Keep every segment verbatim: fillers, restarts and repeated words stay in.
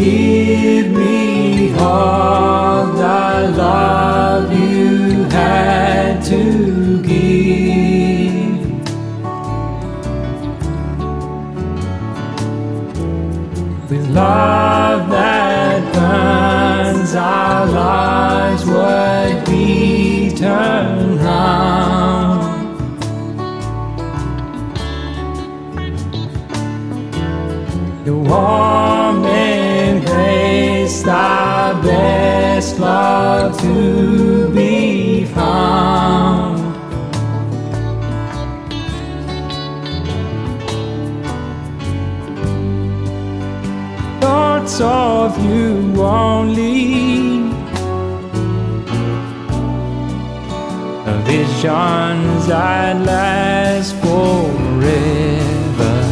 give me all the love you had to give. With love that burns, our lives would be turned round. Your warm embrace, our best love to be found. Thoughts of you only, visions that last forever.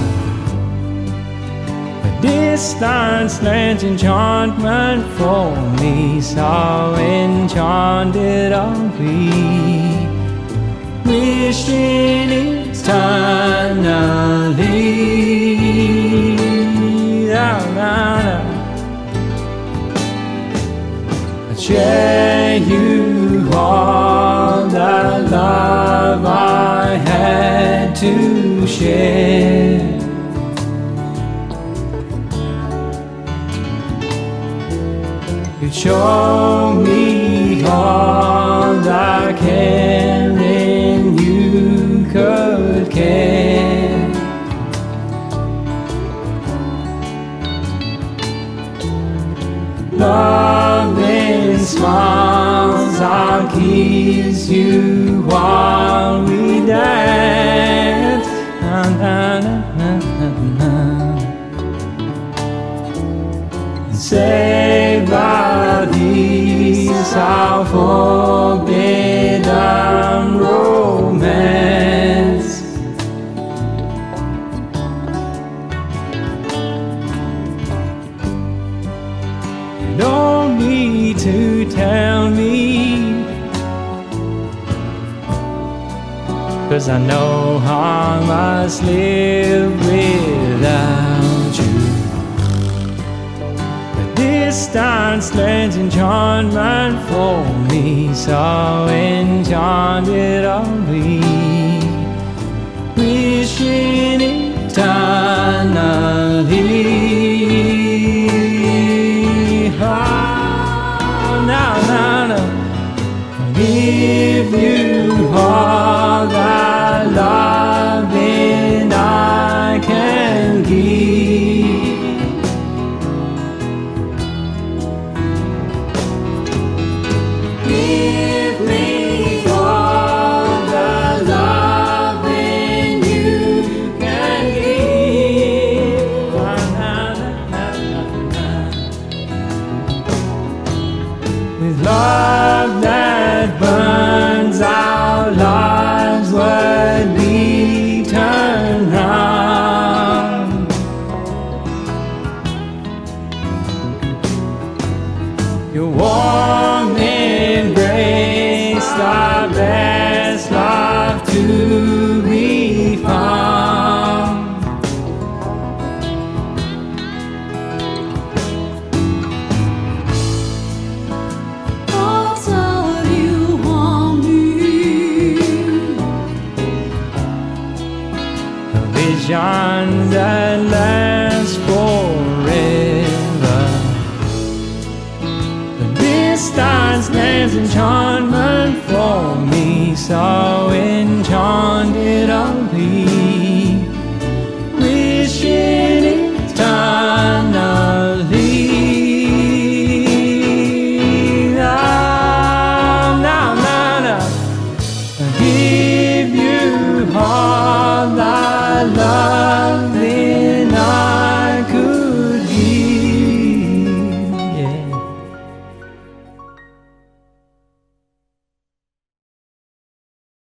A distance lent enchantment for me, so enchanted I'll be, wishing eternally. Na, na, na. I'd share you all the love I had to share. You'd show me all the caring you could care. Loving smiles, I'll kiss you while we dance. Na, na, na, na, na. Savor these, our forbidden romance. You don't need to tell me, 'cause I know how I must live without you. The distance lends enchantment for me, so enchanted I'll be, wishing eternally. Oh, no, no, no. Give you all the loving I can give. Give me all the loving you can give. With love that burns, our lives would be turned round. Your warm embrace, the best love to be found. Thoughts of you only, visions that last forever. The distance lends enchantment for me, so enchanted I'll be,